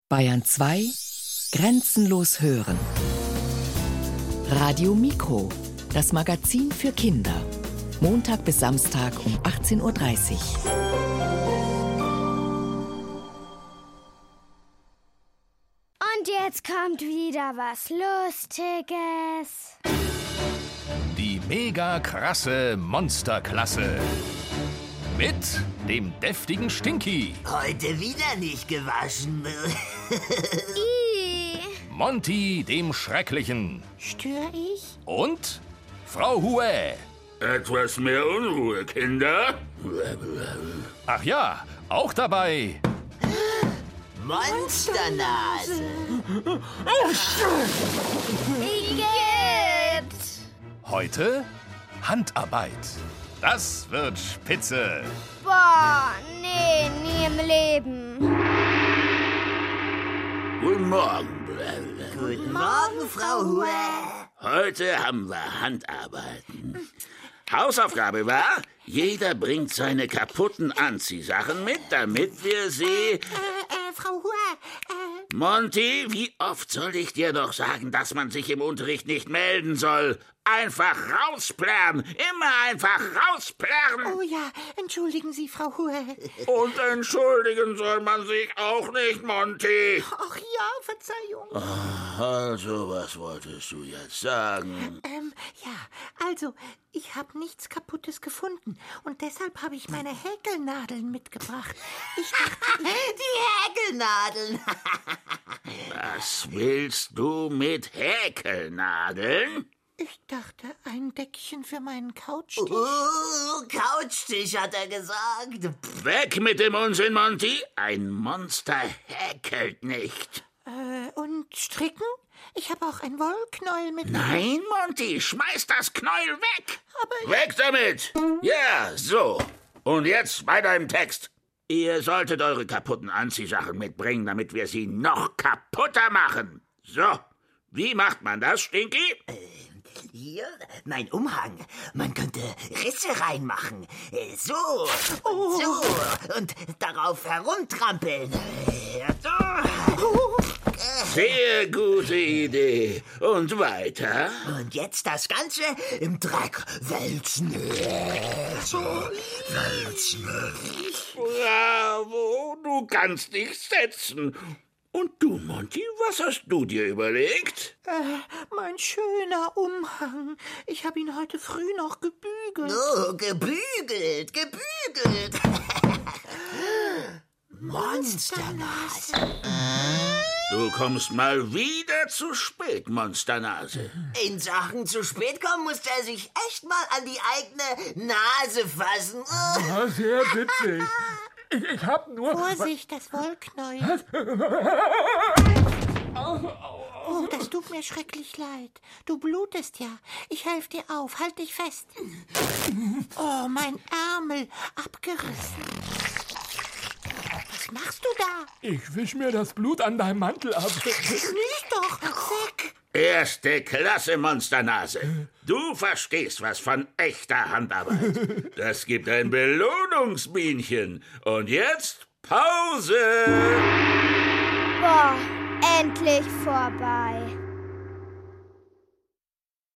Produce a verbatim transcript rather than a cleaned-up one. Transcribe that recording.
Bayern zwei Grenzenlos hören. Radio Mikro, das Magazin für Kinder. Montag bis Samstag um achtzehn Uhr dreißig. Und jetzt kommt wieder was Lustiges. Die mega krasse Monsterklasse. Mit dem deftigen Stinky. Heute wieder nicht gewaschen. Ih. Monty, dem Schrecklichen. Störe ich? Und Frau Hue. Etwas mehr Unruhe, Kinder. Ach ja, auch dabei. Monsternase. Igitt. Heute Handarbeit. Das wird spitze. Boah, nee, nie im Leben. Guten Morgen. Guten Morgen, Frau Hue. Heute haben wir Handarbeiten. Hausaufgabe war, jeder bringt seine kaputten Anziehsachen mit, damit wir sie... Äh, äh, Frau Hue, äh... Monty, wie oft soll ich dir doch sagen, dass man sich im Unterricht nicht melden soll? Einfach rausplärren! Immer einfach rausplärren! Oh ja, entschuldigen Sie, Frau Hue. Und entschuldigen soll man sich auch nicht, Monty. Ach ja, Verzeihung. Also, was wolltest du jetzt sagen? Ähm, ja, also, ich habe nichts Kaputtes gefunden und deshalb habe ich meine Häkelnadeln mitgebracht. Ich dachte, Die Häkelnadeln. Was willst du mit Häkelnadeln? ich dachte, ein Deckchen für meinen Couchtisch. Uh, Couchtisch, hat er gesagt. Weg mit dem Unsinn, Monty. Ein Monster häkelt nicht. Äh, und stricken? Ich habe auch ein Wollknäuel mit. Nein, Monty, schmeiß das Knäuel weg. Aber Weg damit. Ja, so. Und jetzt bei deinem Text. Ihr solltet eure kaputten Anziehsachen mitbringen, damit wir sie noch kaputter machen. So. Wie macht man das, Stinky? Hier, mein Umhang. Man könnte Risse reinmachen. Äh, So. Und so. Und darauf herumtrampeln. Äh, So. Sehr gute Idee. Und weiter? Und jetzt das Ganze im Dreck wälzen. So. Wälzen. Bravo, du kannst dich setzen. Und du, Monty, was hast du dir überlegt? Äh, mein schöner Umhang. Ich habe ihn heute früh noch gebügelt. Oh, gebügelt, gebügelt. Monsternase. Du kommst mal wieder zu spät, Monsternase. In Sachen zu spät kommen, musste er sich echt mal an die eigene Nase fassen. Ja, sehr witzig. Ich, ich hab nur... Vorsicht, das Wollknäuel. Oh, das tut mir schrecklich leid. Du blutest ja. Ich helfe dir auf. Halt dich fest. Oh, mein Ärmel. Abgerissen. Was machst du da? Ich wisch mir das Blut an deinem Mantel ab. Nicht doch. Weg. Erste Klasse, Monsternase. Du verstehst was von echter Handarbeit. Das gibt ein Belohnungsbienchen. Und jetzt Pause. Boah, endlich vorbei.